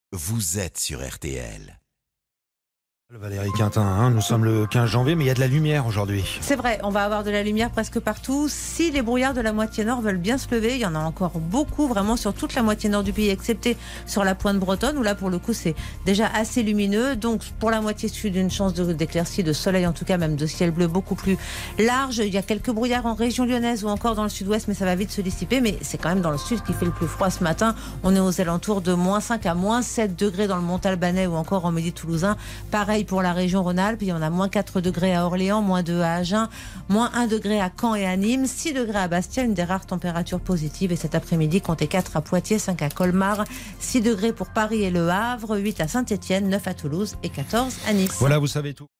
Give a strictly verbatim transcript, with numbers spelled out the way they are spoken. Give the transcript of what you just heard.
vous êtes sur R T L. Valérie Quintin, hein, nous sommes le quinze janvier, mais il y a de la lumière aujourd'hui. C'est vrai, on va avoir de la lumière presque partout. Si les brouillards de la moitié nord veulent bien se lever, il y en a encore beaucoup, vraiment sur toute la moitié nord du pays, excepté sur la pointe bretonne, où là pour le coup c'est déjà assez lumineux. Donc pour la moitié sud, une chance de, d'éclaircie, de soleil, en tout cas même de ciel bleu beaucoup plus large. Il y a quelques brouillards en région lyonnaise ou encore dans le sud-ouest, mais ça va vite se dissiper. Mais c'est quand même dans le sud qui fait le plus froid ce matin. On est aux alentours de moins cinq à moins sept degrés dans le Montalbanais ou encore en Midi toulousain. Pareil pour la région Rhône-Alpes, il y en a moins quatre degrés à Orléans, moins deux à Agen, moins un degré à Caen et à Nîmes, six degrés à Bastia, une des rares températures positives. Et cet après-midi, comptez quatre à Poitiers, cinq à Colmar, six degrés pour Paris et Le Havre, huit à Saint-Étienne, neuf à Toulouse et quatorze à Nice. Voilà, vous savez tout.